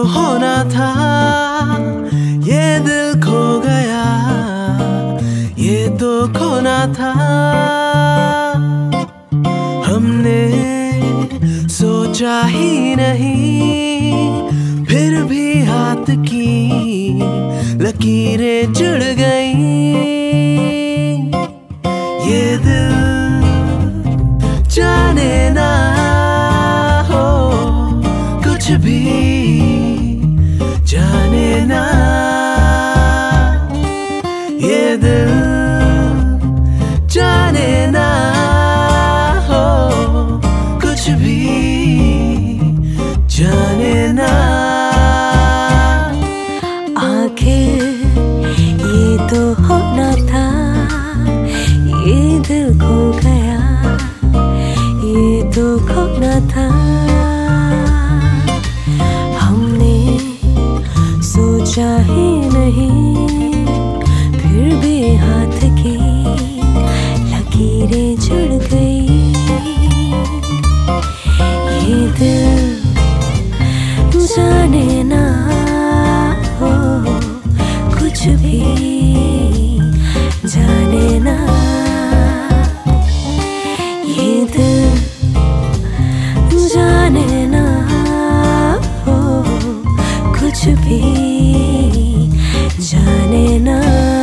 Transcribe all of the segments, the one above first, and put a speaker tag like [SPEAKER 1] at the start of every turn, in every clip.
[SPEAKER 1] होना था, ये दिल खो गया, ये तो खोना था। हमने सोचा ही नहीं, फिर भी हाथ की लकीरें जुड़ गई। ये दिल जाने ना हो कुछ भी, जाने ना। ये दिल जाने ना हो कुछ भी, जाने ना।
[SPEAKER 2] आखिर ये तो होना था, ये दिल खो गया, ये तो खोना था। हमने सोचा ही नहीं, फिर भी हाथ की लकीरें जुड़ गई। ये दिल जाने ना हो कुछ भी, जाने ना। ये दिल जाने ना हो कुछ भी, जाने ना।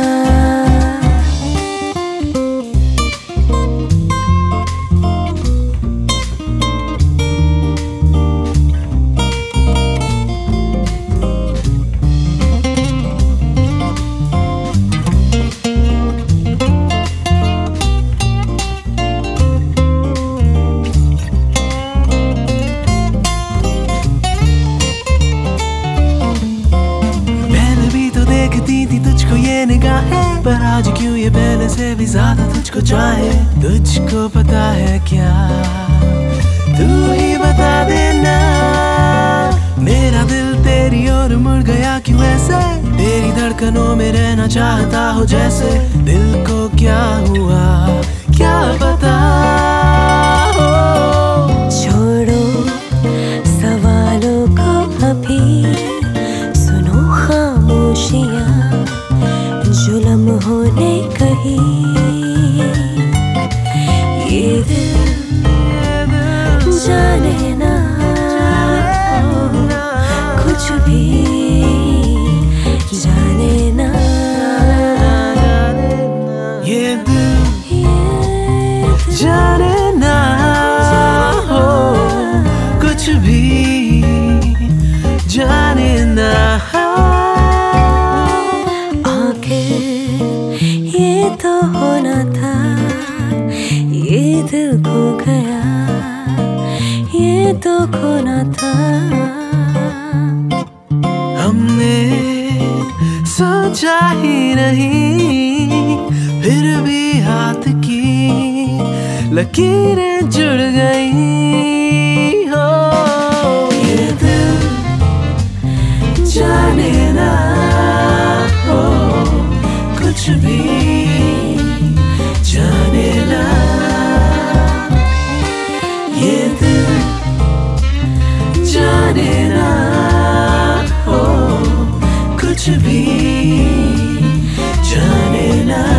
[SPEAKER 1] देखती थी तुझको ये निगाहें, पर आज क्यों ये पहले से भी ज्यादा तुझको चाहे। तुझको पता है क्या, तू ही बता देना। मेरा दिल तेरी ओर मुड़ गया क्यों ऐसे, तेरी धड़कनों में रहना चाहता हो जैसे। दिल को क्या हुआ क्या पता हो।
[SPEAKER 2] छोड़ो सवालों को अभी, सुनो खामोशियाँ जुल्म होने कहीं। ये दिल जाने ना हो कुछ भी, जाने ना।
[SPEAKER 1] ये दिल जाने ना हो कुछ भी, जाने ना।
[SPEAKER 2] ये तो होना था, ये दिल खो गया, ये तो खोना था।
[SPEAKER 1] हमने सोचा ही नहीं, फिर भी हाथ की लकीरें जुड़ गई। हो ये दिल जाने ना हो कुछ भी, जाने ना। ये दिल जाने ना हो कुछ भी, जाने ना।